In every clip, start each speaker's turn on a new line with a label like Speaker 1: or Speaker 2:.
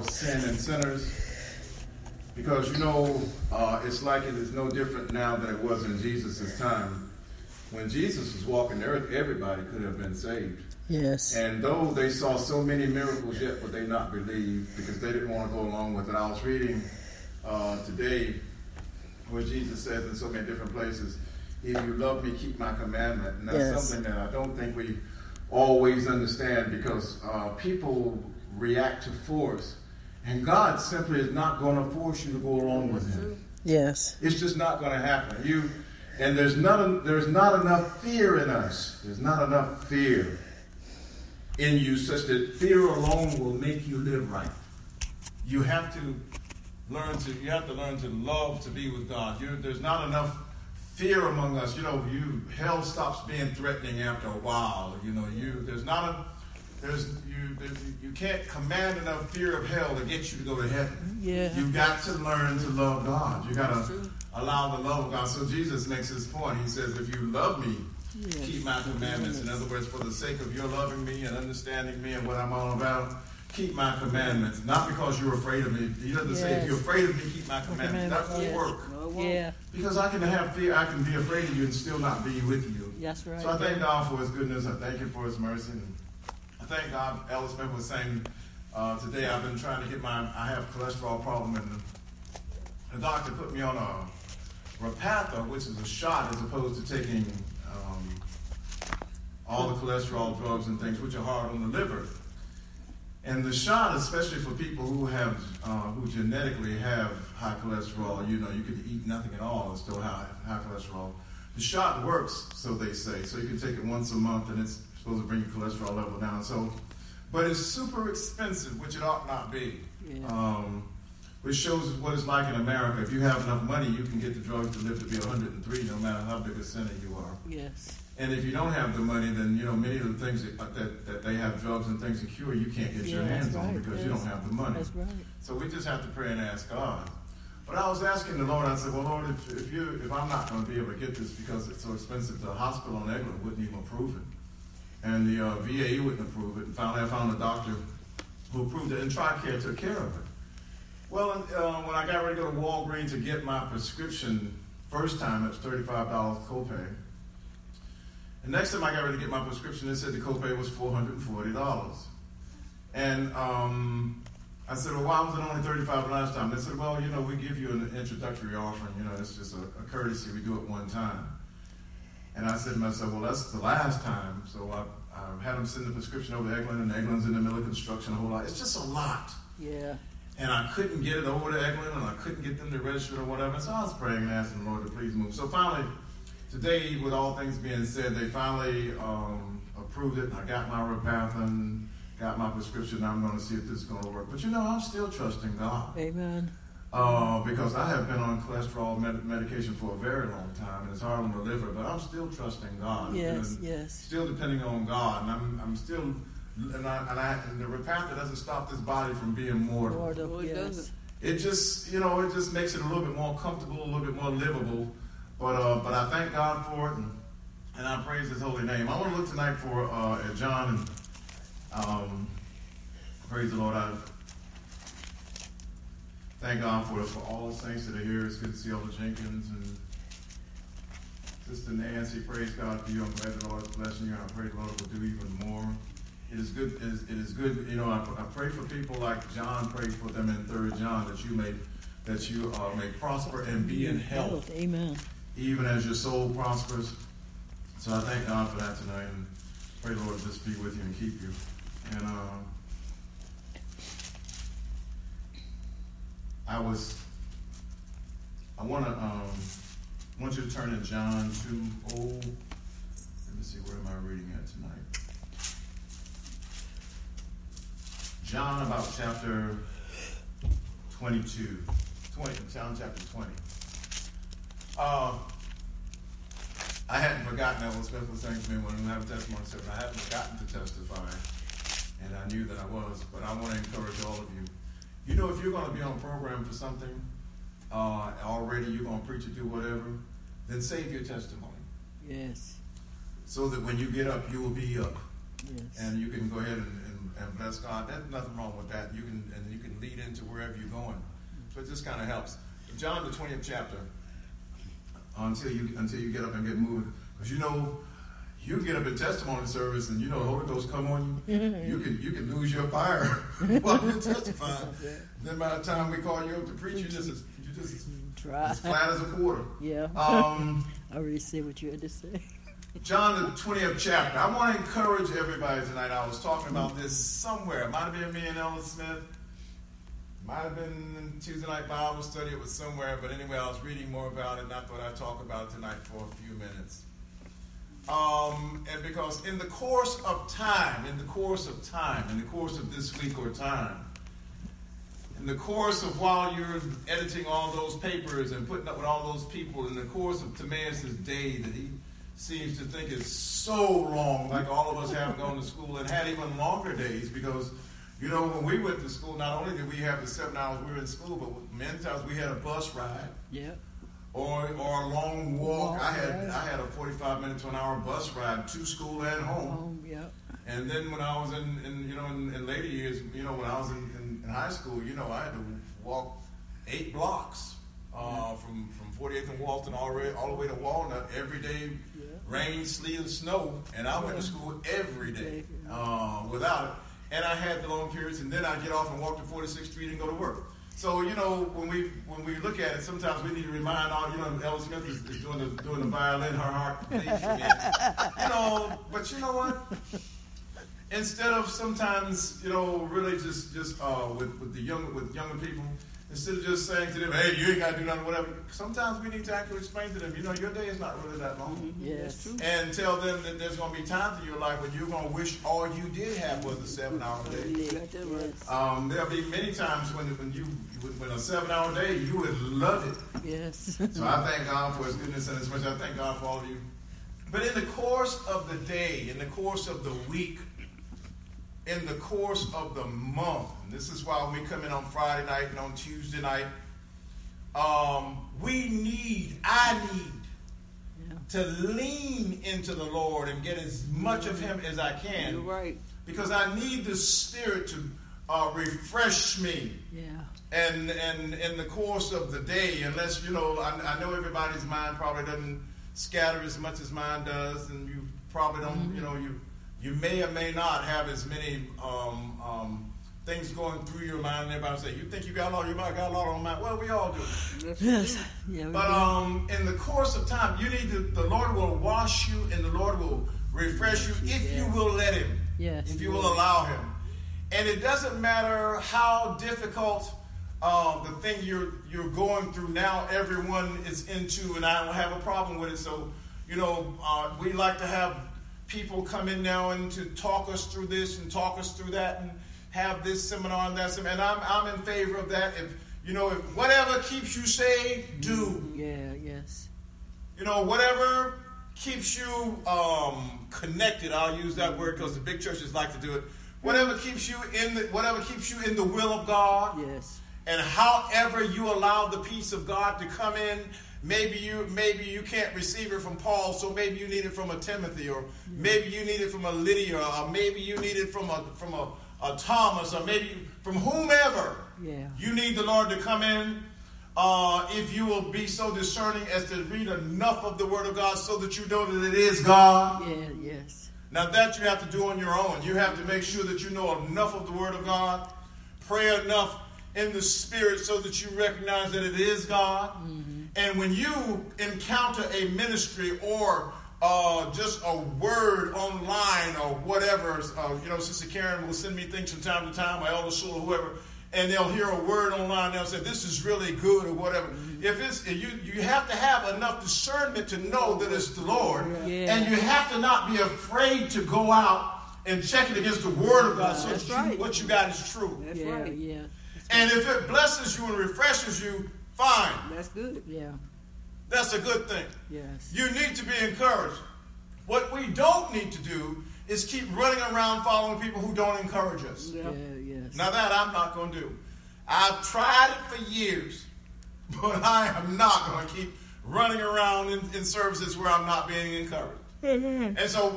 Speaker 1: for sin and sinners. Because, it's like it is no different now than it was in Jesus' time. When Jesus was walking the earth, everybody could have been saved.
Speaker 2: Yes.
Speaker 1: And though they saw so many miracles, yet would they not believe because they didn't want to go along with it. I was reading today where Jesus says in so many different places, if you love me, keep my commandment. And that's something that I don't think we always understand because people react to force. And God simply is not going to force you to go along with him.
Speaker 2: Yes.
Speaker 1: It's just not going to happen. And there's not enough fear in us. There's not enough fear in you such that fear alone will make you live right. You have to learn to love to be with God. There's not enough fear among us. Hell stops being threatening after a while. You can't command enough fear of hell to get you to go to heaven.
Speaker 2: Yeah.
Speaker 1: You've got to learn to love God. You got to allow the love of God. So Jesus makes his point. He says, if you love me, keep my commandments. In other words, for the sake of your loving me and understanding me and what I'm all about, keep my commandments. Not because you're afraid of me. He doesn't say, if you're afraid of me, keep my commandments. That won't work.
Speaker 3: No, it won't.
Speaker 2: Yeah.
Speaker 1: Because I can have fear. I can be afraid of you and still not be with you.
Speaker 2: That's right.
Speaker 1: So I thank God for his goodness. I thank him for his mercy. And I thank God. Ellis Smith was saying today I've been trying to get I have cholesterol problem, and the doctor put me on a Repatha, which is a shot as opposed to taking all the cholesterol drugs and things which are hard on the liver. And the shot, especially for people who have who genetically have high cholesterol, you could eat nothing at all and still have high cholesterol. The shot works, so they say. So you can take it once a month, and it's supposed to bring your cholesterol level down. But it's super expensive, which it ought not be.
Speaker 2: Yeah.
Speaker 1: Which shows what it's like in America. If you have enough money, you can get the drugs to live to be 103, no matter how big a sinner you are.
Speaker 2: Yes.
Speaker 1: And if you don't have the money, then many of the things that they have drugs and things to cure, you can't get your hands on because you don't have the money.
Speaker 2: That's right.
Speaker 1: So we just have to pray and ask God. But I was asking the Lord, I said, well, Lord, if I'm not going to be able to get this because it's so expensive, the hospital in Eglin wouldn't even approve it. And the VA wouldn't approve it. And finally I found a doctor who approved it, and TRICARE took care of it. Well, when I got ready to go to Walgreens to get my prescription, first time it was $35 copay. The next time I got ready to get my prescription, they said the copay was $440. And I said, well, why was it only $35 last time? They said, well, we give you an introductory offering. It's just a courtesy. We do it one time. And I said to myself, well, that's the last time. So I had them send the prescription over to Eglin, and Eglin's in the middle of construction a whole lot. It's just a lot.
Speaker 2: Yeah.
Speaker 1: And I couldn't get it over to Eglin, and I couldn't get them to register or whatever. So I was praying and asking the Lord to please move. So finally, today, with all things being said, they finally approved it, and I got my Repatha and got my prescription. Now I'm going to see if this is going to work. But I'm still trusting God.
Speaker 2: Amen.
Speaker 1: Because I have been on cholesterol medication for a very long time, and it's hard on the liver, but I'm still trusting God.
Speaker 2: Yes, yes.
Speaker 1: Still depending on God, and I'm still, and the Repatha doesn't stop this body from being mortal.
Speaker 2: Yes.
Speaker 1: It just, it just makes it a little bit more comfortable, a little bit more livable. But I thank God for it, and I praise His holy name. I want to look tonight for at John, and praise the Lord. I thank God for all the saints that are here. It's good to see Elder Jenkins and Sister Nancy. Praise God for you. I'm glad the Lord is blessing you. I pray the Lord will do even more. It is good. It is good. I pray for people like John prayed for them in 3 John that you may prosper and be in health.
Speaker 2: Amen.
Speaker 1: Even as your soul prospers. So I thank God for that tonight, and pray the Lord just be with you and keep you. And I want you to turn to John 2. Let me see, where am I reading at tonight? John, about chapter 22. John chapter 20. I hadn't forgotten that. Smith was saying to me when we have a testimony service, I hadn't forgotten to testify, and I knew that I was. But I want to encourage all of you. If you're going to be on program for something, already you're going to preach or do whatever, then save your testimony.
Speaker 2: Yes.
Speaker 1: So that when you get up, you will be up.
Speaker 2: Yes.
Speaker 1: And you can go ahead and bless God. There's nothing wrong with that. You can lead wherever you're going. So it just kind of helps. John, the 20th chapter, until you get up and get moving. Because you get up in testimony service and the Holy Ghost come on you, you can lose your fire while you're testifying. Then by the time we call you up to preach, you just as flat as a quarter.
Speaker 2: Yeah. I already said what you had to say.
Speaker 1: John, the 20th chapter. I want to encourage everybody tonight. I was talking about this somewhere. It might have been me and Ella Smith. Might have been in Tuesday night Bible study. It was somewhere. But anyway, I was reading more about it, and I thought I'd talk about it tonight for a few minutes. And because in the course of this week or time, in the course of while you're editing all those papers and putting up with all those people, in the course of Timaeus' day that he seems to think is so long, like all of us have gone to school and had even longer days, because when we went to school, not only did we have the 7 hours we were in school, but many times we had a bus ride. Yeah. Or a long walk. I had a 45-minute to an hour bus ride to school and home. Yeah. And then when I was in later years, when I was in high school, I had to walk 8 blocks from 48th and Walton all the way to Walnut every day, rain, sleet, and snow. And I went to school every day without it. And I had the long periods, and then I'd get off and walk to 46th Street and go to work. So, when we look at it, sometimes we need to remind all, Ella Smith is doing the violin, her heart beats for me. But you know what? Instead of sometimes, really just with younger people, instead of just saying to them, hey, you ain't got to do nothing, whatever, sometimes we need to actually explain to them, your day is not really that long.
Speaker 2: Yes.
Speaker 1: And tell them that there's going to be times in your life when you're going to wish all you did have was a 7-hour day. There'll be many times when a 7-hour day, you would love it.
Speaker 2: Yes.
Speaker 1: So I thank God for his goodness and his mercy. I thank God for all of you. But in the course of the day, in the course of the week, in the course of the month, and this is why when we come in on Friday night and on Tuesday night, I need to lean into the Lord and get as much of him as I can.
Speaker 2: You're right.
Speaker 1: Because I need the Spirit to refresh me. Yeah. And in the course of the day, unless, I know everybody's mind probably doesn't scatter as much as mine does, and you probably don't, you may or may not have as many things going through your mind. And everybody say, you think you got a lot, you might got a lot on mind. Well, we all do.
Speaker 2: Yes. Yeah,
Speaker 1: but in the course of time, you need the Lord will wash you and the Lord will refresh you if you will let him.
Speaker 2: Yes.
Speaker 1: If you will allow him. And it doesn't matter how difficult the thing you're going through now, everyone is into, and I don't have a problem with it. So, we like to have people come in now and to talk us through this and talk us through that and have this seminar and that seminar. And I'm in favor of that. If whatever keeps you saved, do.
Speaker 2: Yeah, yes.
Speaker 1: Whatever keeps you connected, I'll use that word because the big churches like to do it. Whatever keeps you in the will of God.
Speaker 2: Yes.
Speaker 1: And however you allow the peace of God to come in, maybe you can't receive it from Paul, so maybe you need it from a Timothy, or maybe you need it from a Lydia, or maybe you need it from a Thomas, or maybe from whomever. Yeah. You need the Lord to come in. If you will be so discerning as to read enough of the Word of God so that you know that it is God.
Speaker 2: Yeah, yes.
Speaker 1: Now that you have to do on your own. You have to make sure that you know enough of the Word of God, pray enough in the Spirit so that you recognize that it is God. Mm-hmm. And when you encounter a ministry or just a word online or whatever, Sister Karen will send me things from time to time, my Elder Shula, whoever, and they'll hear a word online, they'll say, this is really good or whatever. If it's you have to have enough discernment to know that it's the Lord. Yeah. And you have to not be afraid to go out and check it against the Word of God so that what you got is true.
Speaker 2: That's right. Yeah.
Speaker 1: And if it blesses you and refreshes you, fine.
Speaker 2: That's good. Yeah.
Speaker 1: That's a good thing.
Speaker 2: Yes.
Speaker 1: You need to be encouraged. What we don't need to do is keep running around following people who don't encourage us.
Speaker 2: Yeah, yes.
Speaker 1: Now that I'm not going to do. I've tried it for years, but I am not going to keep running around in services where I'm not being encouraged. Mm-hmm. And so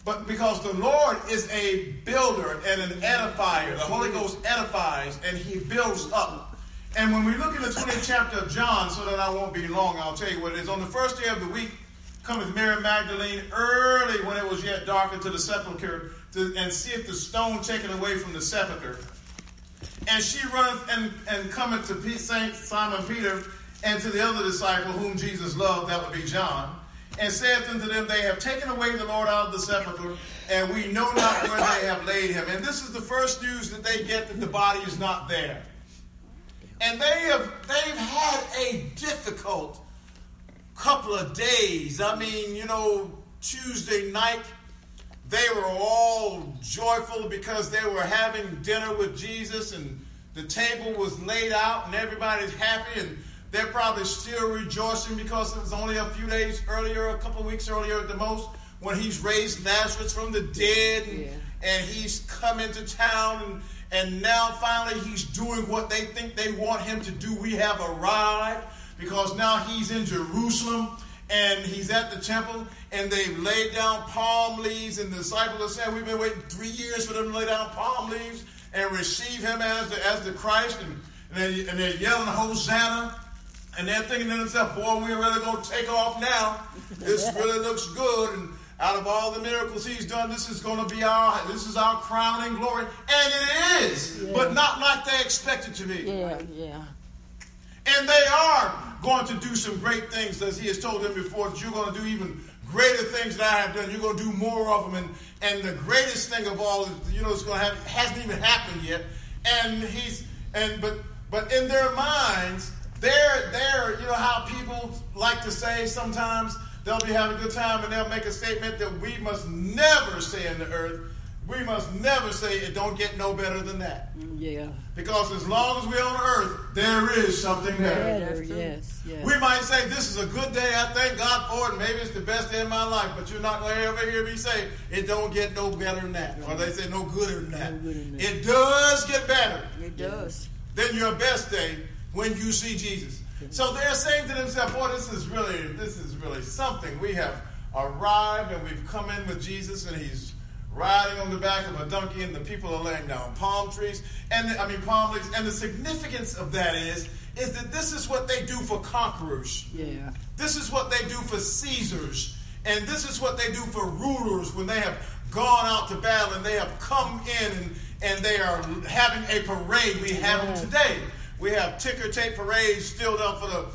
Speaker 1: But because the Lord is a builder and an edifier. The Holy Ghost edifies and he builds up. And when we look in the 20th chapter of John, so that I won't be long, I'll tell you what it is. On the first day of the week, cometh Mary Magdalene early when it was yet dark into the sepulchre and seeth the stone taken away from the sepulchre. And she runneth and cometh to St. Simon Peter and to the other disciple whom Jesus loved, that would be John, and saith unto them, they have taken away the Lord out of the sepulchre, and we know not where they have laid him. And this is the first news that they get, that the body is not there. And they've had a difficult couple of days. I mean, Tuesday night, they were all joyful because they were having dinner with Jesus, and the table was laid out and everybody's happy, and they're probably still rejoicing because it was only a few days earlier, a couple of weeks earlier at the most, when he's raised Lazarus from the dead, and he's come into town, and now finally he's doing what they think they want him to do. We have arrived because now he's in Jerusalem and he's at the temple, and they've laid down palm leaves, and the disciples are saying, we've been waiting 3 years for them to lay down palm leaves and receive him as the Christ, and they're yelling Hosanna. And they're thinking to themselves, boy, we're really going to take off now. This really looks good. And out of all the miracles he's done, this is our crowning glory. And it is, but not like they expect it to be.
Speaker 2: Yeah.
Speaker 1: And they are going to do some great things, as he has told them before, that you're going to do even greater things that I have done. You're going to do more of them. And the greatest thing of all, it's going to happen, hasn't even happened yet. But in their minds, They're, how people like to say sometimes they'll be having a good time and they'll make a statement that we must never say in the earth. We must never say it don't get no better than that.
Speaker 2: Yeah.
Speaker 1: Because as long as we're on earth, there is something better.
Speaker 2: Yes.
Speaker 1: We might say this is a good day, I thank God for it, and maybe it's the best day of my life, but you're not going to ever hear me say it don't get no better than that. Or they say no gooder than that. It does get better.
Speaker 2: It does.
Speaker 1: Than your best day when you see Jesus. So they're saying to themselves, boy, this is really something. We have arrived and we've come in with Jesus, and he's riding on the back of a donkey, and the people are laying down palm leaves. And the significance of that is that this is what they do for conquerors.
Speaker 2: Yeah.
Speaker 1: This is what they do for Caesars. And this is what they do for rulers when they have gone out to battle and they have come in and they are having a parade. We have them today. We have ticker tape parades still done for the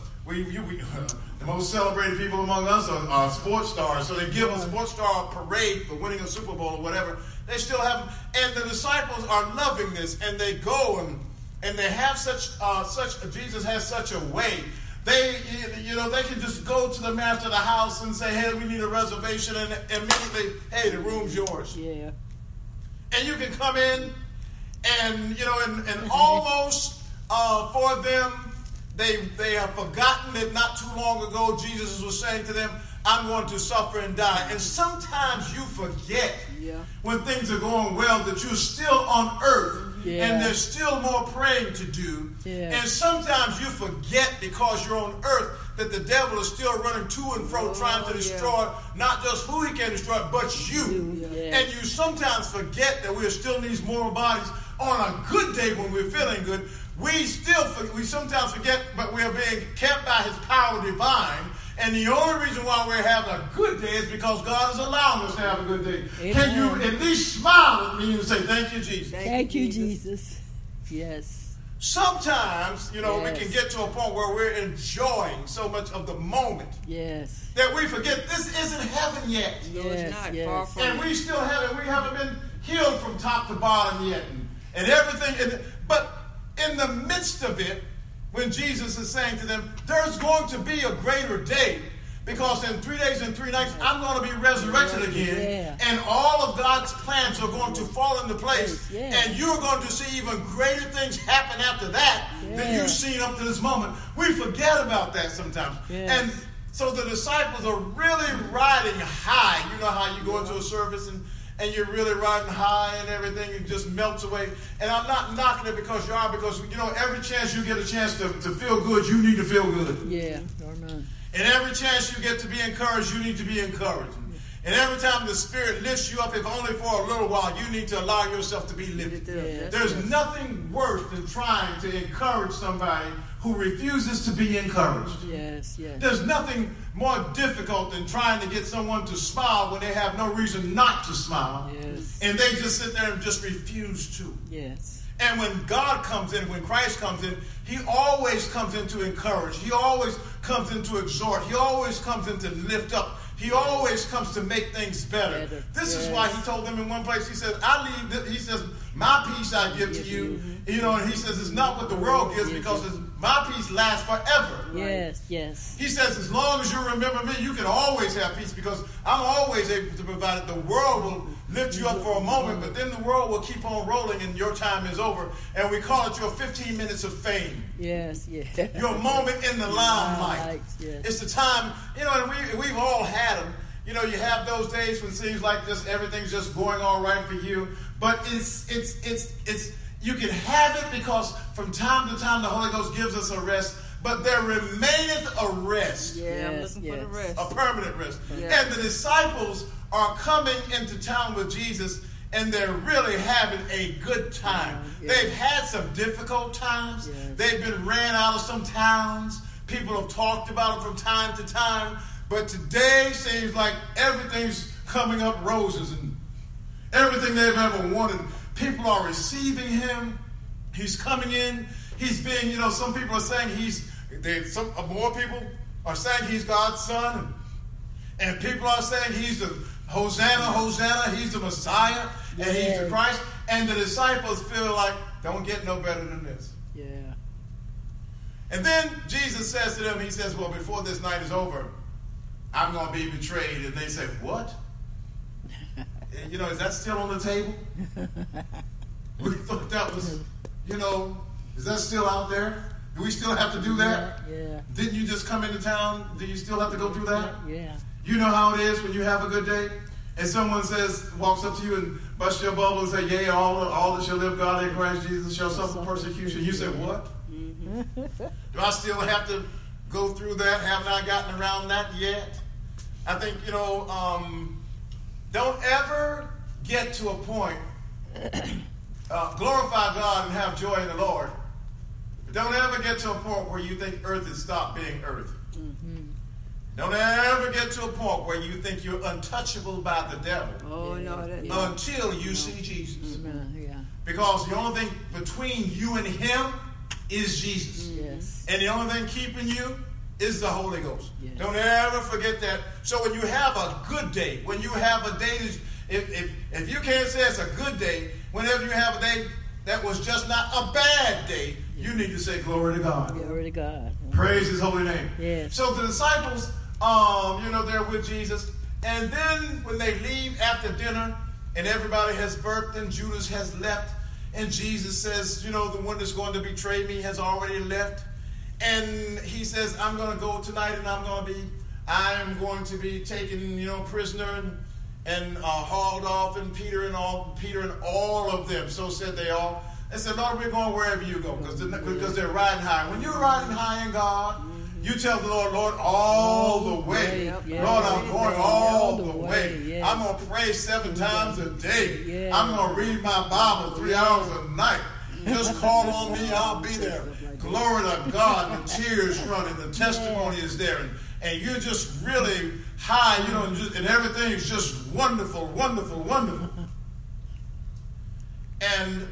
Speaker 1: most celebrated people among us are sports stars. So they give a sports star a parade for winning a Super Bowl or whatever. They still have them. And the disciples are loving this, and they go and they have Jesus has such a way. They can just go to the master of the house and say, hey, we need a reservation, and immediately, hey, the room's yours.
Speaker 2: Yeah.
Speaker 1: And you can come in and almost for them, they have forgotten that not too long ago Jesus was saying to them, I'm going to suffer and die. And sometimes you forget when things are going well that you're still on earth and there's still more praying to do. Yeah. And sometimes you forget because you're on earth that the devil is still running to and fro trying to destroy not just who he can destroy, but you. Yeah. And you sometimes forget that we still need more bodies on a good day when we're feeling good. We sometimes forget, but we are being kept by his power divine. And the only reason why we're having a good day is because God is allowing us to have a good day. Amen. Can you at least smile at me and say, thank you, Jesus?
Speaker 2: Thank you, Jesus. Yes.
Speaker 1: Sometimes, we can get to a point where we're enjoying so much of the moment.
Speaker 2: Yes.
Speaker 1: That we forget this isn't heaven yet.
Speaker 2: No, it's not. Far from
Speaker 1: and we still haven't been healed from top to bottom yet. And everything, but in the midst of it, when Jesus is saying to them, there's going to be a greater day, because in 3 days and 3 nights, I'm going to be resurrected again, and all of God's plans are going to fall into place, and you're going to see even greater things happen after that than you've seen up to this moment. We forget about that sometimes. And so the disciples are really riding high. You know how you go into a service and you're really riding high and everything, it just melts away. And I'm not knocking it because you are, because, every chance you get a chance to feel good, you need to feel good.
Speaker 2: Yeah, or not.
Speaker 1: And every chance you get to be encouraged, you need to be encouraged. And every time the Spirit lifts you up, if only for a little while, you need to allow yourself to be lifted.
Speaker 2: Yes.
Speaker 1: There's nothing worse than trying to encourage somebody who refuses to be encouraged.
Speaker 2: Yes, yes.
Speaker 1: There's nothing more difficult than trying to get someone to smile when they have no reason not to smile.
Speaker 2: Yes.
Speaker 1: And they just sit there and just refuse to.
Speaker 2: Yes.
Speaker 1: And when God comes in, when Christ comes in, he always comes in to encourage. He always comes in to exhort. He always comes in to lift up. He always comes to make things better. This is why he told them in one place, he says, he says, my peace I give to you. You know, and he says, it's not what the world gives, because my peace lasts forever.
Speaker 2: Yes, yes.
Speaker 1: He says, as long as you remember me, you can always have peace, because I'm always able to provide it. The world will lift you up for a moment, but then the world will keep on rolling and your time is over. And we call it your 15 minutes of fame.
Speaker 2: Yes, yes.
Speaker 1: Your moment in the limelight.
Speaker 2: Yes.
Speaker 1: It's the time, you know, and we've all had them. You know, you have those days when it seems like just everything's just going all right for you. But it's you can have it because from time to time the Holy Ghost gives us a rest. But there remaineth a rest.
Speaker 2: Yeah,
Speaker 3: I'm looking for the rest.
Speaker 1: A permanent rest.
Speaker 3: Yeah.
Speaker 1: And the disciples are coming into town with Jesus, and they're really having a good time.
Speaker 2: Yeah.
Speaker 1: They've had some difficult times.
Speaker 2: Yes.
Speaker 1: They've been ran out of some towns. People have talked about it from time to time. But today seems like everything's coming up roses, and everything they've ever wanted. People are receiving him. He's coming in. He's being, you know, some people are saying more people are saying he's God's son. And people are saying he's the Hosanna, Hosanna, he's the Messiah, and he's the Christ. And the disciples feel like, don't get no better than this.
Speaker 2: Yeah.
Speaker 1: And then Jesus says to them, he says, well, before this night is over, I'm going to be betrayed. And they say, what? You know, is that still on the table? We thought that was, you know, is that still out there? Do we still have to do that?
Speaker 2: Yeah.
Speaker 1: Didn't you just come into town? Do you still have to go through that?
Speaker 2: Yeah.
Speaker 1: You know how it is when you have a good day, and someone walks up to you and busts your bubble and say, yea, all that shall live godly in Christ Jesus shall suffer persecution. You say, what?
Speaker 2: Mm-hmm.
Speaker 1: Do I still have to go through that? Haven't I gotten around that yet? I think, you know, don't ever get to a point, glorify God and have joy in the Lord. Don't ever get to a point where you think earth has stopped being earth.
Speaker 2: Mm-hmm.
Speaker 1: Don't ever get to a point where you think you're untouchable by the devil.
Speaker 3: Oh, no,
Speaker 1: Until you see Jesus.
Speaker 2: Yeah.
Speaker 1: Because the only thing between you and him is Jesus.
Speaker 2: Yes.
Speaker 1: And the only thing keeping you is the Holy Ghost.
Speaker 2: Yes.
Speaker 1: Don't ever forget that. So when you have a good day, when you have a day, if you can't say it's a good day, whenever you have a day that was just not a bad day, you need to say glory to God.
Speaker 2: Glory to God.
Speaker 1: Praise his holy name.
Speaker 2: Yes.
Speaker 1: So the disciples, they're with Jesus. And then when they leave after dinner and everybody has burped and Judas has left, and Jesus says, the one that's going to betray me has already left. And he says, I'm going to go tonight and I am going to be taken, prisoner and hauled off, and Peter and all of them. So said they all. They said, Lord, we're going wherever you go, because they're riding high. When you're riding high in God, you tell the Lord, all the way.
Speaker 2: Yeah.
Speaker 1: Lord, I'm going all the way.
Speaker 2: Yes.
Speaker 1: I'm going to pray 7 times a day.
Speaker 2: Yeah.
Speaker 1: I'm going to read my Bible 3 hours a night. Just call on me, I'll be there. Glory to God. The tears running, the testimony is there. And you're just really high, and everything is just wonderful, wonderful, wonderful. And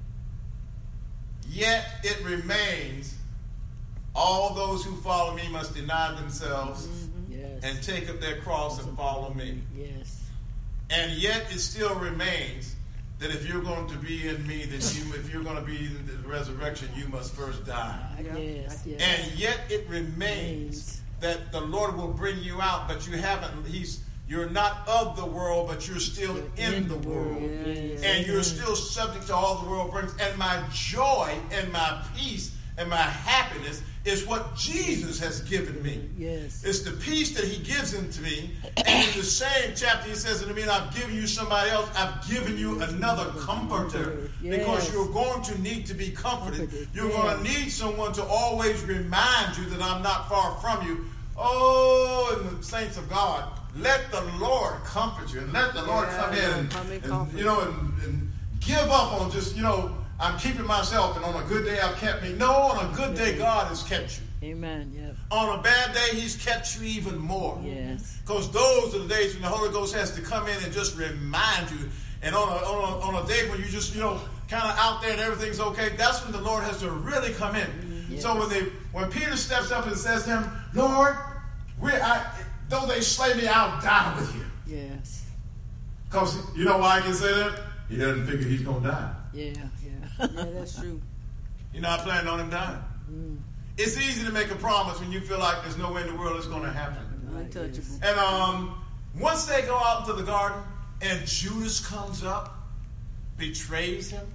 Speaker 1: yet it remains, all those who follow me must deny themselves and take up their cross and follow me.
Speaker 2: Yes.
Speaker 1: And yet it still remains that if you're going to be in me, if you're going to be in the resurrection, you must first die.
Speaker 2: Yes.
Speaker 1: And yet it remains that the Lord will bring you out, but you're not of the world, but you're still in the world.
Speaker 2: Yes.
Speaker 1: And you're still subject to all the world brings. And my joy and my peace and my happiness is what Jesus has given me.
Speaker 2: Yes.
Speaker 1: It's the peace that he gives into me. And in the same chapter, he says to me, I've given you somebody else. I've given you another comforter.
Speaker 2: Yes.
Speaker 1: Because you're going to need to be comforted. You're going to need someone to always remind you that I'm not far from you. Oh, and the saints of God, let the Lord comfort you and let the Lord come in and you know, and give up on just, you know, I'm keeping myself, and on a good day I've kept me. No, on a good day God has kept you.
Speaker 2: Amen. Yep.
Speaker 1: On a bad day He's kept you even more.
Speaker 2: Yes.
Speaker 1: Because those are the days when the Holy Ghost has to come in and just remind you. And on a day when you just, you know, kind of out there and everything's okay, that's when the Lord has to really come in. Yes. So when Peter steps up and says to him, Lord, though they slay me, I'll die with you.
Speaker 2: Yes.
Speaker 1: Because you know why I can say that? He doesn't figure he's going to die.
Speaker 2: Yeah.
Speaker 3: Yeah, that's true.
Speaker 1: You're not planning on him dying. It's easy to make a promise when you feel like there's no way in the world it's going to happen.
Speaker 3: Untouchable.
Speaker 1: And once they go out into the garden and Judas comes up, betrays him,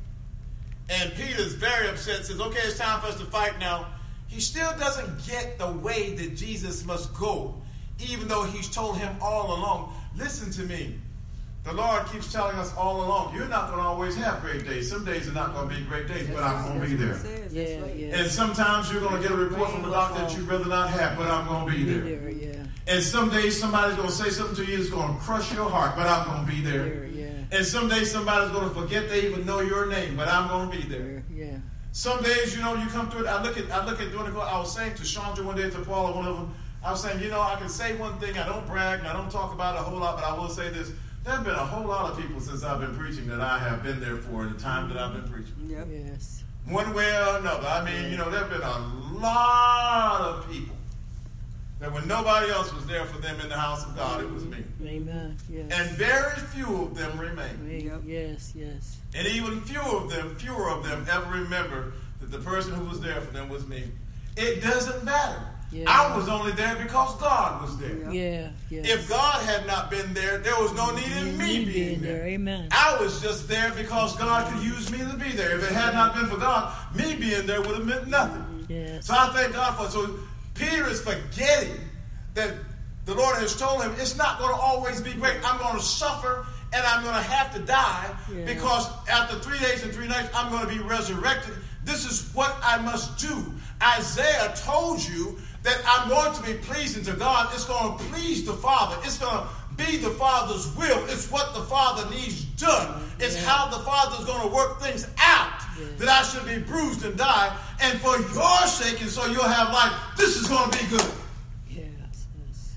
Speaker 1: and Peter's very upset, says, okay, it's time for us to fight now. He still doesn't get the way that Jesus must go, even though he's told him all along. Listen to me. The Lord keeps telling us all along, you're not going to always have great days. Some days are not going to be great days, but I'm going to be there.
Speaker 2: Yeah.
Speaker 1: And sometimes you're going to get a report from the doctor that you'd rather not have, but I'm going to be there.
Speaker 2: Yeah.
Speaker 1: And some days somebody's going to say something to you that's going to crush your heart, but I'm going to be there.
Speaker 2: Yeah.
Speaker 1: And some days somebody's going to forget they even know your name, but I'm going to be there.
Speaker 2: Yeah.
Speaker 1: Some days, you know, you come through it. I look at doing it. I was saying to Chandra one day, to Paula, one of them, I was saying, you know, I can say one thing. I don't brag and I don't talk about it a whole lot, but I will say this. There have been a whole lot of people since I've been preaching that I have been there for in the time that I've been preaching.
Speaker 3: Yep.
Speaker 2: Yes.
Speaker 1: One way or another. I mean, you know, there have been a lot of people that when nobody else was there for them in the house of God, it was me.
Speaker 2: Amen. Yes.
Speaker 1: And very few of them remain.
Speaker 2: Yep. Yes.
Speaker 1: And even fewer of them ever remember that the person who was there for them was me. It doesn't matter.
Speaker 2: Yeah.
Speaker 1: I was only there because God was there.
Speaker 2: Yeah.
Speaker 1: If God had not been there, there was no need in me being there.
Speaker 2: Amen.
Speaker 1: I was just there because God could use me to be there. If it had not been for God, me being there would have meant nothing.
Speaker 2: Yes.
Speaker 1: So I thank God for it. So Peter is forgetting that the Lord has told him it's not going to always be great. I'm going to suffer and I'm going to have to die because after 3 days and 3 nights, I'm going to be resurrected. This is what I must do. Isaiah told you that I'm going to be pleasing to God. It's going to please the Father. It's going to be the Father's will. It's what the Father needs done. It's how the Father's going to work things out that I should be bruised and die. And for your sake, and so you'll have life, this is going to be good.
Speaker 2: Yes.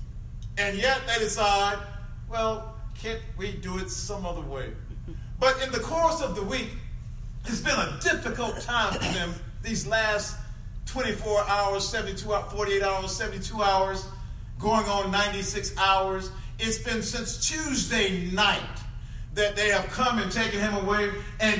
Speaker 1: And yet they decide, well, can't we do it some other way? But in the course of the week, it's been a difficult time for them these last 24 hours, 72 hours, 48 hours, 72 hours, going on 96 hours. It's been since Tuesday night that they have come and taken him away.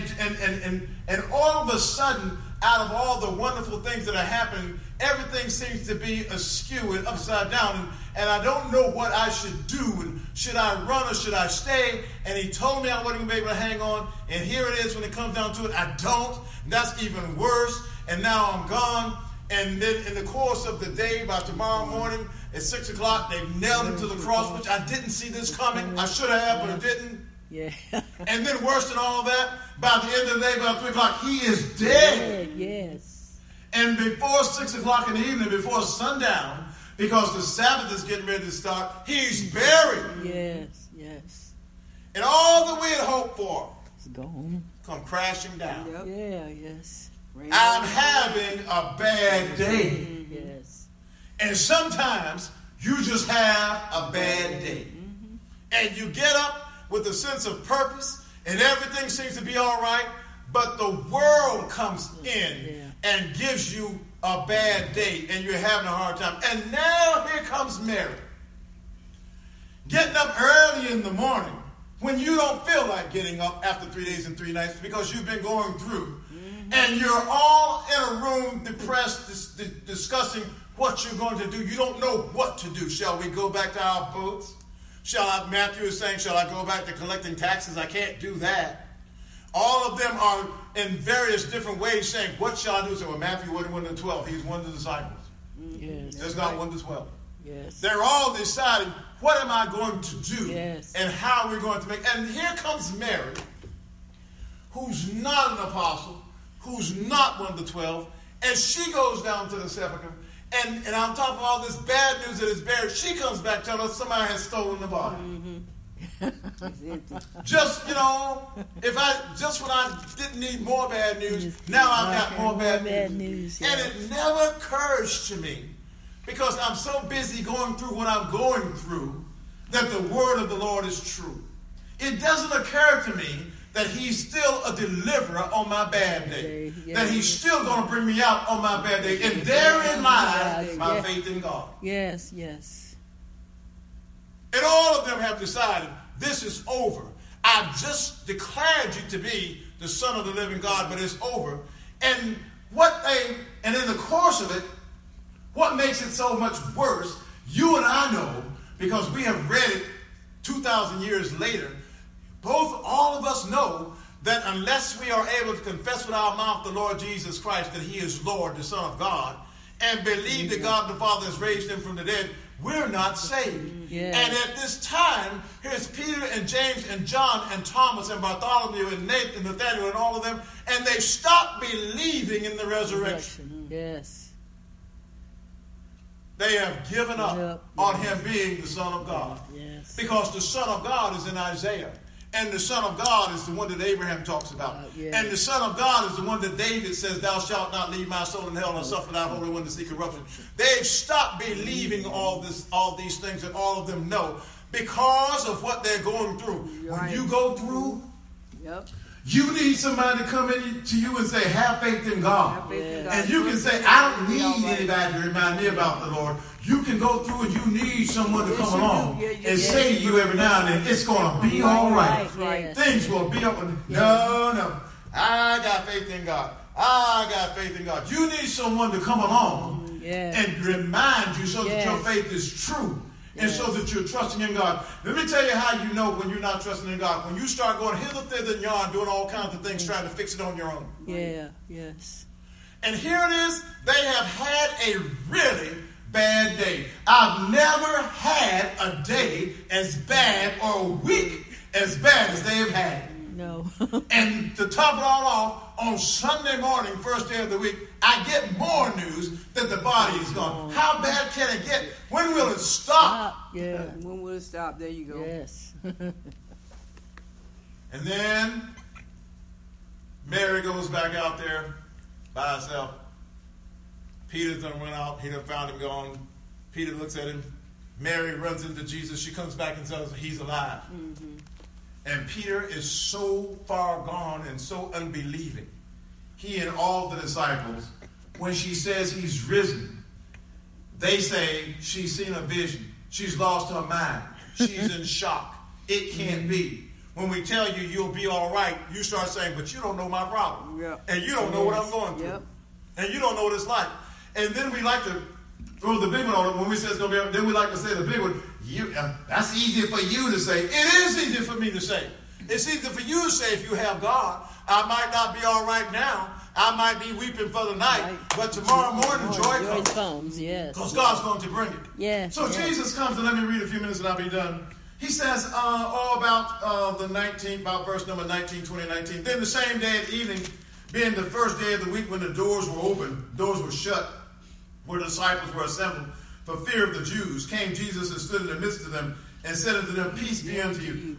Speaker 1: And all of a sudden, out of all the wonderful things that are happening, everything seems to be askew and upside down. And I don't know what I should do. And should I run or should I stay? And he told me I wasn't going to be able to hang on. And here it is when it comes down to it. I don't. And that's even worse. And now I'm gone. And then in the course of the day, by tomorrow morning at 6 o'clock, they nailed him to the cross, which I didn't see this coming. I should have, but I didn't.
Speaker 2: Yeah.
Speaker 1: And then worse than all that, by the end of the day, by 3 o'clock, he is dead.
Speaker 2: Yes.
Speaker 1: And before 6 o'clock in the evening, before sundown, because the Sabbath is getting ready to start, he's buried.
Speaker 2: Yes.
Speaker 1: And all that we had hoped for
Speaker 2: It's gone.
Speaker 1: come crashing down.
Speaker 3: Yep.
Speaker 2: Yeah. Yes.
Speaker 1: I'm having a bad day.
Speaker 2: Yes.
Speaker 1: And sometimes you just have a bad day. And you get up with a sense of purpose and everything seems to be all right, but the world comes in and gives you a bad day and you're having a hard time. And now here comes Mary. Getting up early in the morning when you don't feel like getting up after 3 days and 3 nights because you've been going through. And you're all in a room depressed, discussing what you're going to do. You don't know what to do. Shall we go back to our boats? Matthew is saying, shall I go back to collecting taxes? I can't do that. All of them are in various different ways saying, what shall I do? So Matthew wasn't one of the 12. He's one of the disciples.
Speaker 2: Yes.
Speaker 1: There's not one of the 12.
Speaker 2: Yes.
Speaker 1: They're all deciding, what am I going to do?
Speaker 2: Yes.
Speaker 1: And how are we going to make? And here comes Mary, who's not an apostle, who's not one of the 12, and she goes down to the sepulchre, And on top of all this bad news that is buried, she comes back telling us somebody has stolen the body.
Speaker 3: It's empty.
Speaker 1: Just, when I didn't need more bad news, now I've got more bad news.
Speaker 2: Yeah.
Speaker 1: And it never occurs to me, because I'm so busy going through what I'm going through, that the word of the Lord is true. It doesn't occur to me that he's still a deliverer on my bad day. That he's still going to bring me out on my bad day. And therein lies my faith in God.
Speaker 2: Yes, yes.
Speaker 1: And all of them have decided, this is over. I've just declared you to be the Son of the living God, but it's over. And in the course of it, what makes it so much worse, you and I know, because we have read it 2,000 years later, all of us know that unless we are able to confess with our mouth the Lord Jesus Christ, that he is Lord, the Son of God, and believe that God the Father has raised him from the dead, we're not saved.
Speaker 2: Yes.
Speaker 1: And at this time, here's Peter and James and John and Thomas and Bartholomew and Nathan and Nathaniel and all of them, and they stopped believing in the resurrection.
Speaker 2: Yes.
Speaker 1: They have given up on him being the Son of God.
Speaker 2: Yes.
Speaker 1: Because the Son of God is in Isaiah. And the Son of God is the one that Abraham talks about. And the Son of God is the one that David says, thou shalt not leave my soul in hell, nor suffer thy Holy One to see corruption. They've stopped believing all these things that all of them know because of what they're going through. When you go through, you need somebody to come in to you and say, have faith in God. And you can say, I don't need anybody to remind me about the Lord. You can go through and you need someone to come along and say to you every now and then, it's going to be all right. Things will be up. No. I got faith in God. I got faith in God. You need someone to come along and remind you so that your faith is true. And so that you're trusting in God. Let me tell you how you know when you're not trusting in God. When you start going hither, thither, and yon, doing all kinds of things, trying to fix it on your own.
Speaker 2: Yes.
Speaker 1: And here it is. They have had a really bad day. I've never had a day as bad or a week as bad as they have had.
Speaker 2: No.
Speaker 1: And to top it all off, on Sunday morning, first day of the week, I get more news that the body is gone. How bad can it get? When will it stop?
Speaker 3: When will it stop? There you go.
Speaker 2: Yes.
Speaker 1: And then Mary goes back out there by herself. Peter done went out. He done found him gone. Peter looks at him. Mary runs into Jesus. She comes back and tells him he's alive. And Peter is so far gone and so unbelieving. He and all the disciples, when she says he's risen, they say she's seen a vision. She's lost her mind. She's in shock. It can't be. When we tell you you'll be all right, you start saying, but you don't know my problem. And you don't know what I'm going through. And you don't know what it's like. And then we like to throw the big one on it. When we say it's going to be, then we like to say the big one. That's easier for you to say. It is easier for me to say. It's easier for you to say if you have God. I might not be all right now. I might be weeping for the night. But tomorrow morning, joy comes.
Speaker 2: Yes.
Speaker 1: Because God's going to bring it.
Speaker 2: Yes.
Speaker 1: So Jesus comes, and let me read a few minutes and I'll be done. He says all about the 19th, about verse number 19, 20, 19. Then the same day at evening, being the first day of the week when the doors were open, doors were shut, where the disciples were assembled, for fear of the Jews, came Jesus and stood in the midst of them and said unto them, peace be unto you.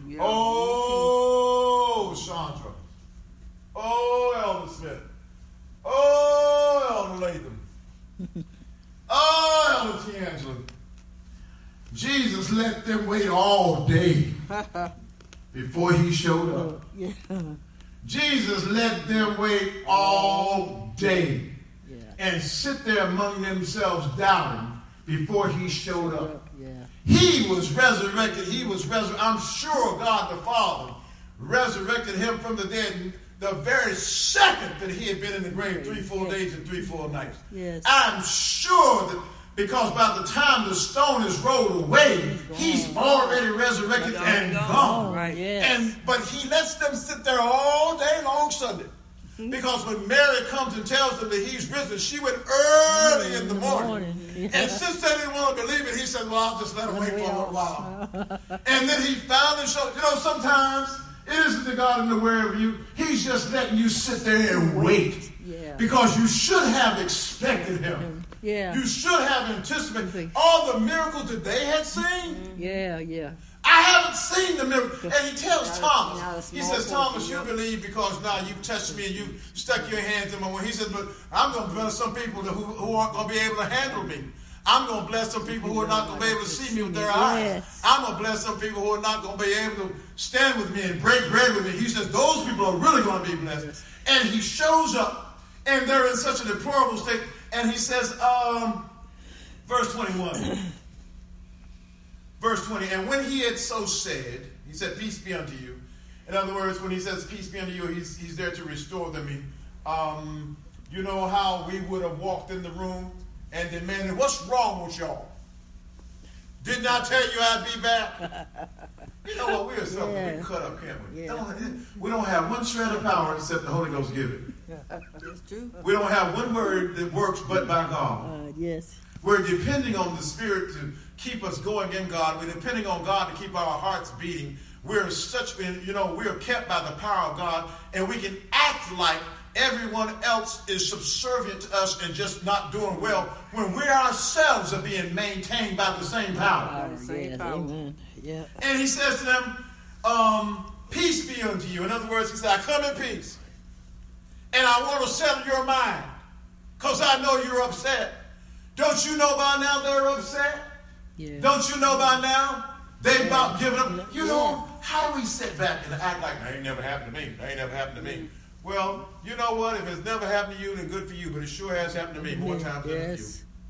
Speaker 1: Oh, Chandra. Oh, Elder Smith. Oh, Elder Latham. Oh, Elder D'Angelo. Jesus let them wait all day before he showed up. Jesus let them wait all day and sit there among themselves doubting before he showed up. He was resurrected. I'm sure God the Father resurrected him from the dead the very second that he had been in the grave 3 full days and 3 full nights. I'm sure that because by the time the stone is rolled away, he's already resurrected and gone. But he lets them sit there all day long Sunday. Because when Mary comes and tells them that he's risen, she went early in the morning. And since they didn't want to believe it, he said, well, I'll just let them wait for a little while. And then he finally showed, sometimes it isn't that God isn't aware of you. He's just letting you sit there and wait. Because you should have expected him
Speaker 2: Yeah.
Speaker 1: You should have anticipated all the miracles that they had seen.
Speaker 2: Yeah.
Speaker 1: I haven't seen the miracle. And he tells
Speaker 3: Not a
Speaker 1: Thomas, he
Speaker 3: small
Speaker 1: says,
Speaker 3: portion,
Speaker 1: Thomas, you
Speaker 3: yep.
Speaker 1: believe because now you've touched me and you've stuck your hands in my wound. He says, but I'm going to bless some people who aren't going to be able to handle me. I'm going to bless some people who are not going to be able to see me with their eyes.
Speaker 2: Yes.
Speaker 1: I'm going to bless some people who are not going to be able to stand with me and break bread with me. He says, those people are really going to be blessed.
Speaker 2: Yes.
Speaker 1: And he shows up, and they're in such a deplorable state. And he says, verse 21. Verse 20, and when he had so said, he said, peace be unto you. In other words, when he says peace be unto you, he's there to restore them. You know how we would have walked in the room and demanded, what's wrong with y'all? Didn't I tell you I'd be back? You know what? We're something.
Speaker 2: Yeah.
Speaker 1: We cut up, can't we?
Speaker 2: Yeah.
Speaker 1: We don't have one shred of power except the Holy Ghost give it.
Speaker 3: That's true.
Speaker 1: We don't have one word that works but by God.
Speaker 2: Yes.
Speaker 1: We're depending on the Spirit to keep us going in God. We're depending on God to keep our hearts beating. We're kept by the power of God, and we can act like everyone else is subservient to us and just not doing well when we ourselves are being maintained by the same power.
Speaker 3: Same
Speaker 2: Yes,
Speaker 3: power.
Speaker 2: amen. Yeah.
Speaker 1: And he says to them, peace be unto you. In other words, he said, I come in peace. And I want to settle your mind because I know you're upset. Don't you know by now they're upset?
Speaker 2: Yeah.
Speaker 1: Don't you know by now they about giving up? You know, how do we sit back and act like, that ain't never happened to me. That ain't never happened to me. Well, you know what? If it's never happened to you, then good for you. But it sure has happened to me more times than a few.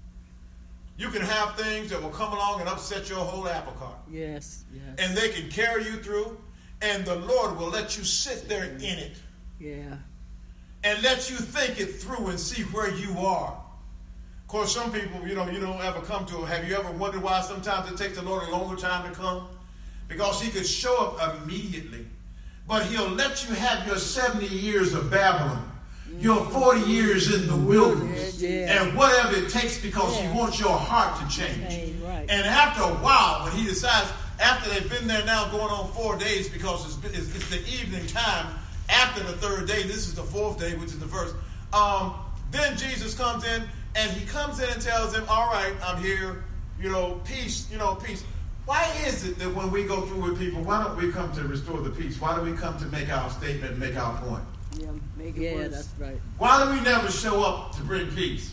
Speaker 1: You can have things that will come along and upset your whole apple cart.
Speaker 2: Yes.
Speaker 1: And they can carry you through, and the Lord will let you sit there in it
Speaker 2: Yeah.
Speaker 1: and let you think it through and see where you are. Of course, some people, you don't ever come to it. Have you ever wondered why sometimes it takes the Lord a longer time to come? Because he could show up immediately. But he'll let you have your 70 years of Babylon, your 40 years in the wilderness, and whatever it takes because he wants your heart to change.
Speaker 2: Right.
Speaker 1: And after a while, when he decides, after they've been there now going on 4 days because it's the evening time, after the third day, this is the fourth day, which is the first, then Jesus comes in, and he comes in and tells them, all right, I'm here, peace, peace. Why is it that when we go through with people, why don't we come to restore the peace? Why do we come to make our statement, make our point?
Speaker 3: Yeah, make it worse.
Speaker 2: That's right.
Speaker 1: Why do we never show up to bring peace?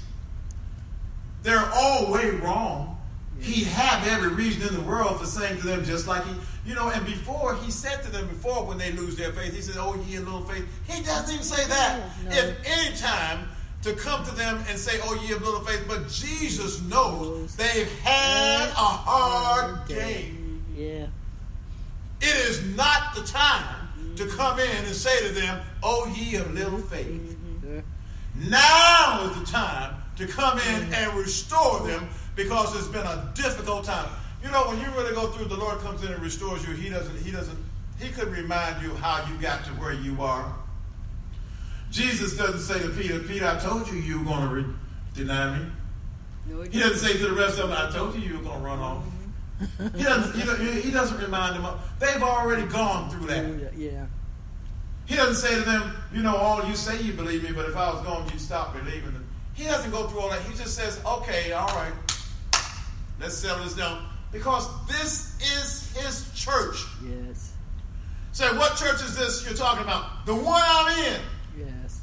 Speaker 1: They're all way wrong. He'd have every reason in the world for saying to them just like and before he said to them when they lose their faith, he said, oh, ye of little faith. He doesn't even say that.
Speaker 2: No.
Speaker 1: If any time to come to them and say, oh, ye of little faith, but Jesus knows they've had a hard day.
Speaker 2: Yeah.
Speaker 1: It is not the time to come in and say to them, oh, ye of little faith. Now is the time to come in and restore them because it's been a difficult time. When you really go through, the Lord comes in and restores you. He could remind you how you got to where you are. Jesus doesn't say to Peter, I told you were going to deny me.
Speaker 3: No,
Speaker 1: He doesn't say to the rest of them, I told you were going to run off. He doesn't remind them. They've already gone through that.
Speaker 2: Yeah.
Speaker 1: He doesn't say to them, all you say you believe me, but if I was gone, you'd stop believing them. He doesn't go through all that. He just says, okay, all right, let's settle this down. Because this is his church.
Speaker 2: Yes.
Speaker 1: Say, what church is this you're talking about? The one I'm in.
Speaker 2: Yes.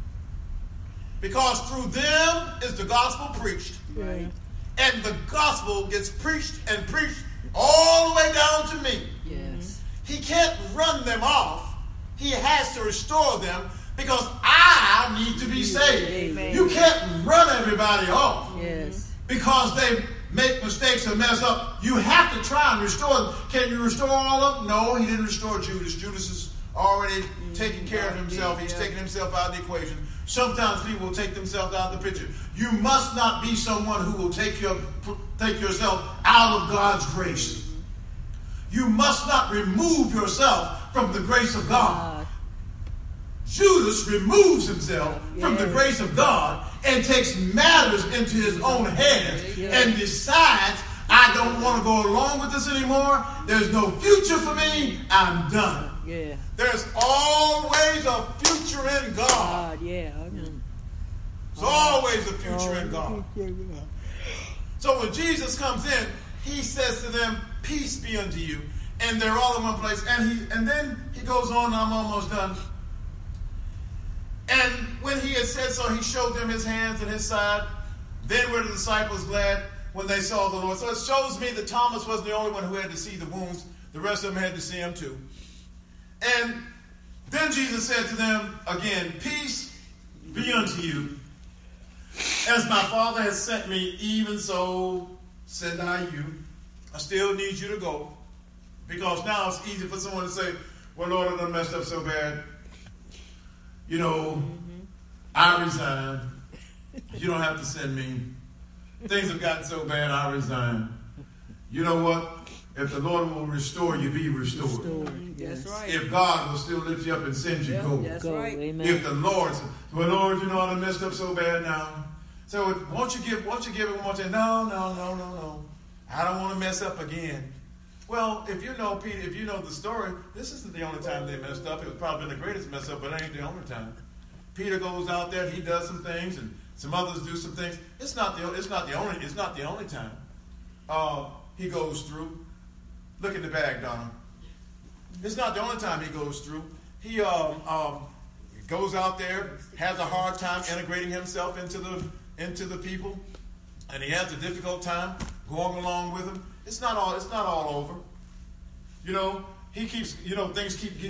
Speaker 1: Because through them is the gospel preached.
Speaker 2: Right.
Speaker 1: And the gospel gets preached and preached all the way down to me.
Speaker 2: Yes.
Speaker 1: He can't run them off. He has to restore them because I need to be saved.
Speaker 3: Amen.
Speaker 1: You can't run everybody off
Speaker 2: Yes.
Speaker 1: because they make mistakes and mess up. You have to try and restore them. Can you restore all of them? No, he didn't restore Judas. Judas is already taking care of himself. He's taking himself out of the equation. Sometimes people will take themselves out of the picture. You must not be someone who will take yourself out of God's grace. You must not remove yourself from the grace of God. Judas removes himself from the grace of God and takes matters into his own hands and decides, I don't want to go along with this anymore. There's no future for me. I'm done.
Speaker 2: Yeah.
Speaker 1: There's always a future in God.
Speaker 2: Yeah.
Speaker 1: There's always a future in God. So when Jesus comes in, he says to them, peace be unto you. And they're all in one place. And then he goes on, I'm almost done. And when he had said so, he showed them his hands and his side. Then were the disciples glad when they saw the Lord. So it shows me that Thomas wasn't the only one who had to see the wounds. The rest of them had to see him too. And then Jesus said to them again, peace be unto you. As my Father has sent me, even so send I you. I still need you to go. Because now it's easy for someone to say, well, Lord, I done messed up so bad. You know, I resign. You don't have to send me. Things have gotten so bad, I resign. You know what? If the Lord will restore you, be restored.
Speaker 3: That's right.
Speaker 1: If God will still lift you up and send you, go.
Speaker 3: That's
Speaker 2: Go,
Speaker 3: right.
Speaker 2: amen.
Speaker 1: If the Lord, well, Lord, you know, I done messed up so bad now. So won't you give it one more time? No. I don't want to mess up again. Well, if you know, Peter, if you know the story, this isn't the only time they messed up. It was probably the greatest mess up, but it ain't the only time. Peter goes out there, he does some things, and some others do some things. It's not the only time. He goes through. Look at the bag, Donna. It's not the only time he goes through. He goes out there, has a hard time integrating himself into the people, and he has a difficult time going along with them. It's not all over. You know, he keeps, you know, things keep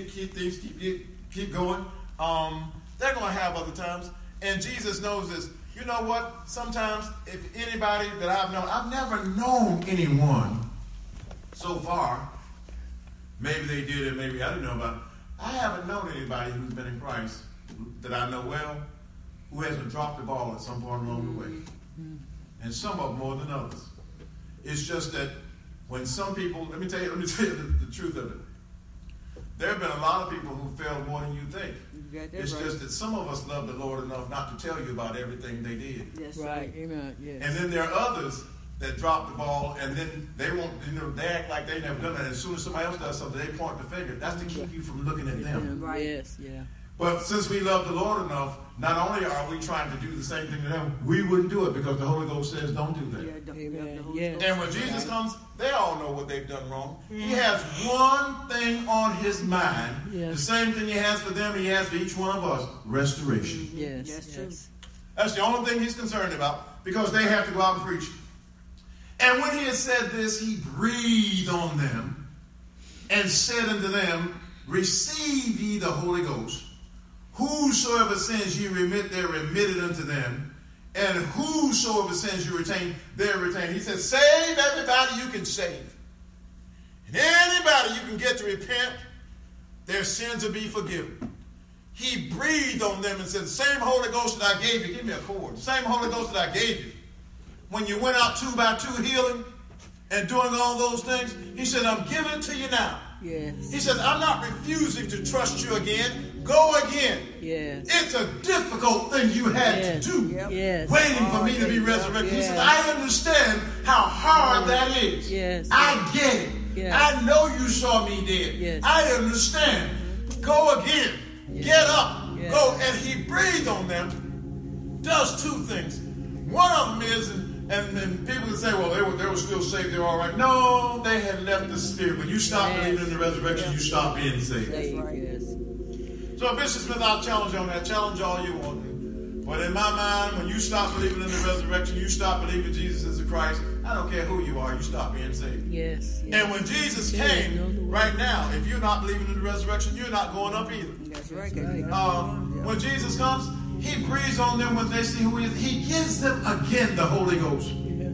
Speaker 1: going. They're going to have other times, and Jesus knows this. You know what? Sometimes, if anybody that I've never known anyone so far. Maybe they did it, maybe I didn't know about it. I haven't known anybody who's been in Christ that I know well who hasn't dropped the ball at some point along the way. And some of them more than others. It's just that when some people, let me tell you the truth of it. There have been a lot of people who failed more than you think. It's right. Just that some of us love the Lord enough not to tell you about everything they did.
Speaker 3: That's
Speaker 2: Right, amen. Yes.
Speaker 1: And then there are others that drop the ball, and then they won't, they act like they never done that. As soon as somebody else does something, they point the finger. That's to keep you from looking at them.
Speaker 3: Right.
Speaker 2: Yes, yeah.
Speaker 1: But since we love the Lord enough, not only are we trying to do the same thing to them, we wouldn't do it because the Holy Ghost says don't do that.
Speaker 2: Amen. Yes.
Speaker 1: And when Jesus comes, they all know what they've done wrong. He has one thing on his mind.
Speaker 2: Yes.
Speaker 1: The same thing he has for them, he has for each one of us. Restoration.
Speaker 2: Yes,
Speaker 3: That's
Speaker 2: yes.
Speaker 1: That's the only thing he's concerned about because they have to go out and preach. And when he had said this, he breathed on them and said unto them, receive ye the Holy Ghost. Whosoever sins you remit, they're remitted unto them. And whosoever sins you retain, they're retained. He says, save everybody you can save. And anybody you can get to repent, their sins will be forgiven. He breathed on them and said, the same Holy Ghost that I gave you, give me a cord. The same Holy Ghost that I gave you. When you went out 2 by 2 healing and doing all those things, he said, I'm giving it to you now.
Speaker 2: Yes.
Speaker 1: He says, I'm not refusing to trust you again. Go again.
Speaker 2: Yes.
Speaker 1: It's a difficult thing you had to do.
Speaker 2: Yes.
Speaker 1: Waiting for me to be resurrected. He says, I understand how hard that is.
Speaker 2: Yes.
Speaker 1: I get it.
Speaker 2: Yes.
Speaker 1: I know you saw me dead.
Speaker 2: Yes.
Speaker 1: I understand. Go again.
Speaker 2: Yes.
Speaker 1: Get up.
Speaker 2: Yes.
Speaker 1: Go. And he breathed on them. Does 2 things. One of them is, and people would say, well, they were still saved, they're all right. No, they had left the Spirit. When you stop believing in the resurrection, you stop being saved.
Speaker 2: That's right. Yes.
Speaker 1: So, Bishop Smith, I'll challenge you on that. Challenge all you want. But in my mind, when you stop believing in the resurrection, you stop believing Jesus is the Christ, I don't care who you are, you stop being saved.
Speaker 2: Yes. Yes.
Speaker 1: And when Jesus came, right now, if you're not believing in the resurrection, you're not going up either.
Speaker 3: That's right.
Speaker 1: When Jesus comes, he breathes on them when they see who he is. He gives them again the Holy Ghost.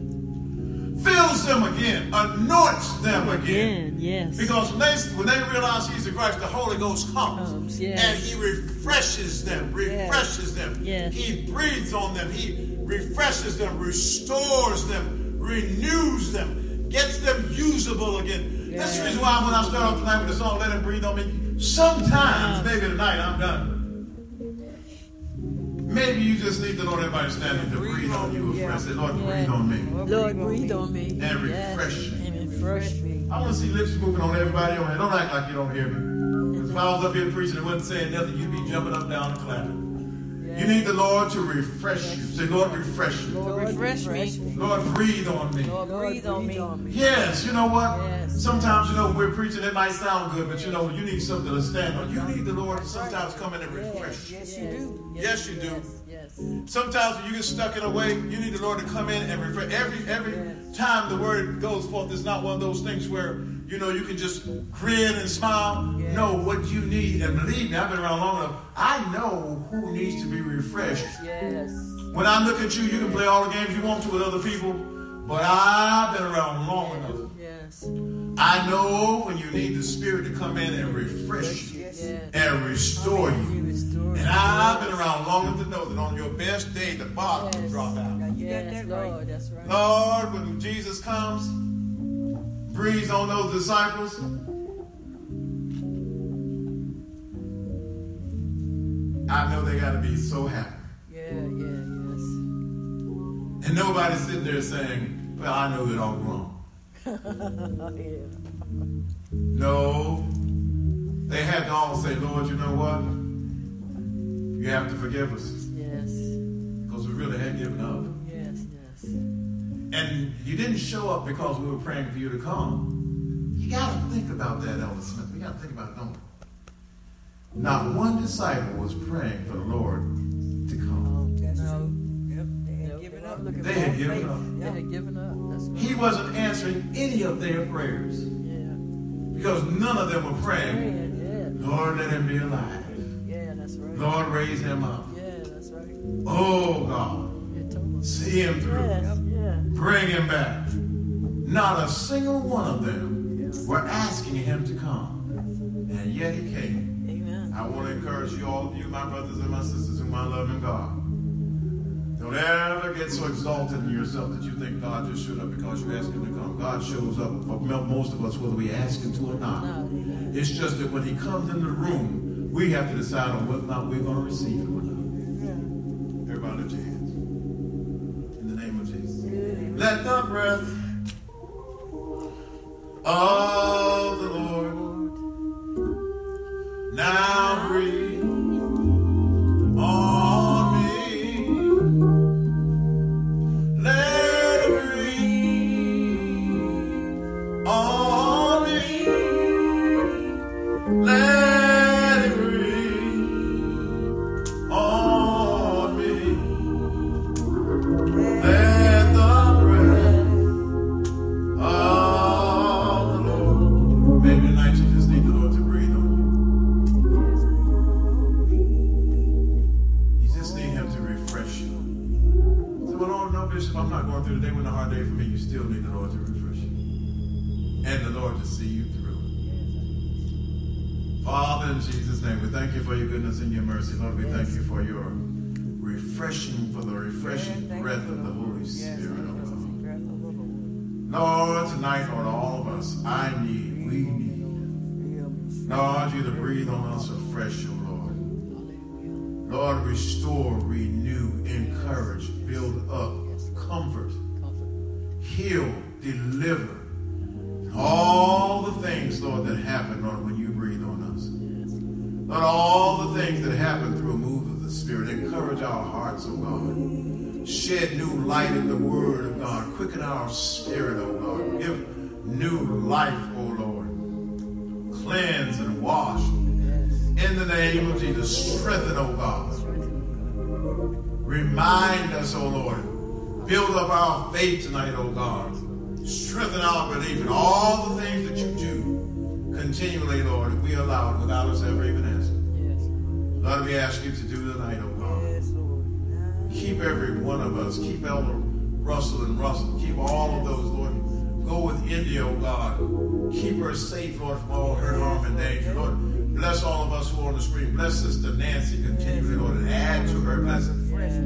Speaker 1: Fills them again. Anoints them again.
Speaker 2: Yes.
Speaker 1: Because when they realize he's the Christ, the Holy Ghost comes.
Speaker 2: Yes.
Speaker 1: And he refreshes them.
Speaker 2: Yes.
Speaker 1: He breathes on them. He refreshes them, restores them, renews them, gets them usable again.
Speaker 2: Yes.
Speaker 1: That's the reason why when I start off tonight with the song, Let Him Breathe on Me, sometimes, maybe tonight, I'm done. Maybe you just need the Lord, everybody standing, to breathe on you afresh. Say, Lord, breathe on me.
Speaker 2: Lord, breathe on me.
Speaker 1: And refresh me.
Speaker 2: And refresh me.
Speaker 1: I want to see lips moving on everybody on here. Don't act like you don't hear me. Because if I was up here preaching and wasn't saying nothing, you'd be jumping up, down, and clapping. You need the Lord to refresh you. Say, Lord, refresh me.
Speaker 2: Lord, refresh me.
Speaker 1: Lord, breathe on me.
Speaker 2: Lord, breathe on me.
Speaker 1: Yes, you know what?
Speaker 2: Yes.
Speaker 1: Sometimes, when we're preaching, it might sound good, but you need something to stand on. You need the Lord to sometimes come in and refresh you.
Speaker 3: Yes, you do.
Speaker 1: Yes, you do.
Speaker 2: Yes.
Speaker 1: Sometimes when you get stuck in a way, you need the Lord to come in and refresh. Every time the word goes forth, it's not one of those things where, you can just grin and smile.
Speaker 3: Yes.
Speaker 1: No, what you need, and believe me, I've been around long enough, I know who needs to be refreshed.
Speaker 3: Yes.
Speaker 1: When I look at you, you can play all the games you want to with other people, but I've been around long enough.
Speaker 2: Yes.
Speaker 1: I know when you need the Spirit to come in and refresh you
Speaker 3: Yes.
Speaker 1: and restore you. And I've been around long enough to know that on your best day, the bottom will drop out.
Speaker 3: Now you got
Speaker 2: Yes,
Speaker 3: that
Speaker 2: Lord,
Speaker 3: right.
Speaker 2: that's right.
Speaker 1: Lord, when Jesus comes, breathes on those disciples, I know they got to be so happy.
Speaker 2: Yes.
Speaker 1: And nobody's sitting there saying, well, I know it all wrong. No. They had to all say, Lord, you know what? You have to forgive us.
Speaker 2: Yes.
Speaker 1: Because we really had given up.
Speaker 2: Yes.
Speaker 1: And you didn't show up because we were praying for you to come. You got to think about that, Elder Smith. We got to think about it, don't we? Not one disciple was praying for the Lord to come.
Speaker 3: That's
Speaker 2: No.
Speaker 3: true. Yep. They had
Speaker 2: Nope.
Speaker 3: given up.
Speaker 1: They had given up.
Speaker 2: They had given up. That's right.
Speaker 1: He wasn't answering any of their prayers
Speaker 2: Yeah.
Speaker 1: because none of them were praying,
Speaker 2: Yeah.
Speaker 1: Lord, let him be alive.
Speaker 2: Yeah, that's right.
Speaker 1: Lord, raise him up.
Speaker 2: Yeah, that's right.
Speaker 1: Oh, God,
Speaker 2: You told us.
Speaker 1: see him through.
Speaker 2: Yes. Yeah.
Speaker 1: Bring him back. Not a single one of them were asking him to come. And yet he came.
Speaker 2: Amen.
Speaker 1: I want to encourage you, all of you, my brothers and my sisters, whom I love in God. Don't ever get so exalted in yourself that you think God just showed up because you asked him to come. God shows up for most of us whether we ask him to or not.
Speaker 2: No.
Speaker 1: It's just that when he comes in the room, we have to decide on whether or not we're going to receive him or not. Everybody lift your hands. In the name of Jesus. Let the breath of the Lord now breathe on me. Let it breathe on me. Let it breathe on me. Let the breath of the Lord. Maybe tonight you just need the Lord to breathe on you. You just need him to refresh you. So, well, Lord, no, Bishop, I'm not going through the day when a hard day for me. You still need the Lord to refresh you. And the Lord to see you through. Father, in Jesus' name, we thank you for your goodness and your mercy. Lord, we thank you for your refreshing, for the refreshing breath of the Holy Spirit, oh God. Lord, tonight, Lord, all of us, we need, Lord, you to breathe on us afresh, oh Lord. Lord, restore, renew, encourage, build up, comfort, heal, deliver. All the things, Lord, that happen, Lord, when you breathe on us. Lord, all the things that happen through a move of the Spirit, encourage our hearts, oh God. Shed new light in the Word of God. Quicken our spirit, oh Lord. Give new life, oh Lord. Cleanse and wash. In the name of Jesus, strengthen, oh God. Remind us, oh Lord. Build up our faith tonight, oh God. Strengthen our belief in all the things that you do continually, Lord, if we allow it without us ever even asking. Lord, we ask you to do tonight, oh God. Keep every one of us. Keep Elder Russell and Russell. Keep all of those, Lord. Go with India, oh God. Keep her safe, Lord, from all hurt, harm, and danger. Lord, bless all of us who are on the screen. Bless Sister Nancy continually, Lord, and add to her blessing.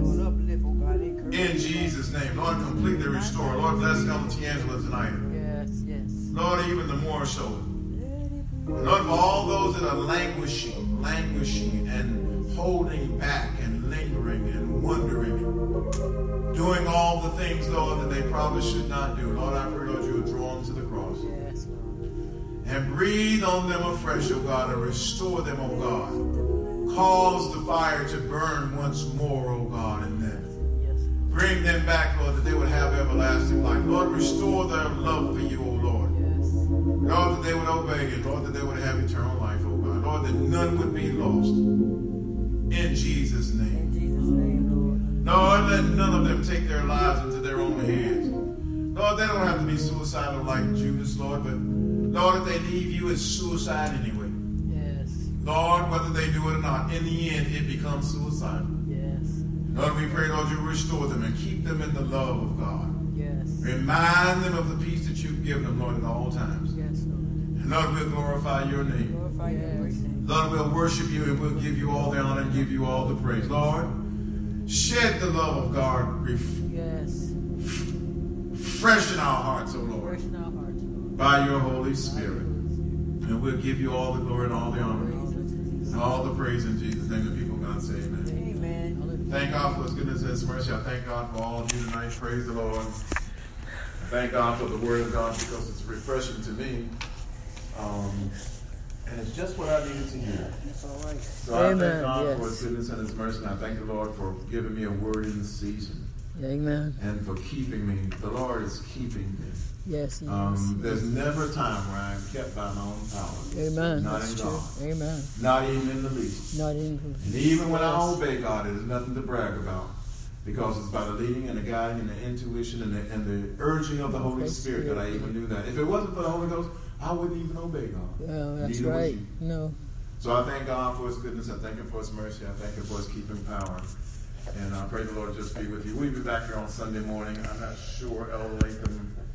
Speaker 1: In Jesus' name. Lord, completely restore. Lord, bless Elder Tiangela tonight.
Speaker 2: Yes.
Speaker 1: Lord, even the more so. Lord, for all those that are languishing and holding back and lingering and wondering, doing all the things, Lord, that they probably should not do. Lord, I pray, Lord, you would draw them to the cross.
Speaker 2: Yes, Lord.
Speaker 1: And breathe on them afresh, oh God, and restore them, oh God. Cause the fire to burn once more, O God, in them.
Speaker 2: Yes.
Speaker 1: Bring them back, Lord, that they would have everlasting life. Lord, restore their love for you, O Lord.
Speaker 2: Yes.
Speaker 1: Lord, that they would obey you. Lord, that they would have eternal life, O God. Lord, that none would be lost. In Jesus' name.
Speaker 2: In Jesus' name, Lord.
Speaker 1: Lord, let none of them take their lives into their own hands. Lord, they don't have to be suicidal like Judas, Lord, but Lord, if they leave you, it's suicide anyway.
Speaker 2: Yes.
Speaker 1: Lord, whether they do it or not, in the end, it becomes suicidal.
Speaker 2: Yes.
Speaker 1: Lord, we pray, Lord, you restore them and keep them in the love of God.
Speaker 2: Yes.
Speaker 1: Remind them of the peace that you've given them, Lord, at all times.
Speaker 2: Yes, Lord.
Speaker 1: And Lord, we'll glorify your name.
Speaker 2: Glorify your great name.
Speaker 1: Lord, we'll worship you and we'll give you all the honor and give you all the praise. Lord, shed the love of God.
Speaker 2: Yes.
Speaker 1: Freshen our hearts, O Lord,
Speaker 2: Freshen our hearts, Lord.
Speaker 1: by your Holy Spirit. And we'll give you all the glory and all the honor and all the praise in Jesus' name. The people of God say amen.
Speaker 2: Amen.
Speaker 1: Thank God for his goodness and his mercy. I thank God for all of you tonight. Praise the Lord. I thank God for the word of God because it's refreshing to me. And it's just what I needed to hear.
Speaker 2: That's all right.
Speaker 1: So I
Speaker 2: Amen.
Speaker 1: thank God for
Speaker 2: Yes.
Speaker 1: his goodness and his mercy. And I thank the Lord for giving me a word in season
Speaker 2: Amen.
Speaker 1: and for keeping me. The Lord is keeping me.
Speaker 2: Yes.
Speaker 1: There's never a time where I'm kept by my own power.
Speaker 2: Amen.
Speaker 1: Not
Speaker 2: That's
Speaker 1: in
Speaker 2: true.
Speaker 1: God.
Speaker 2: Amen.
Speaker 1: Not even in the least.
Speaker 2: Not in.
Speaker 1: And even when I
Speaker 2: Yes.
Speaker 1: obey God, it is nothing to brag about. Because it's by the leading and the guiding and the intuition and the urging of the Holy Spirit that I even do that. If it wasn't for the Holy Ghost, I wouldn't even obey God.
Speaker 2: Well, that's
Speaker 1: Neither would
Speaker 2: right.
Speaker 1: you.
Speaker 2: No.
Speaker 1: So I thank God for his goodness. I thank him for his mercy. I thank him for his keeping power. And I pray the Lord just be with you. We'll be back here on Sunday morning. I'm not sure Elder Latham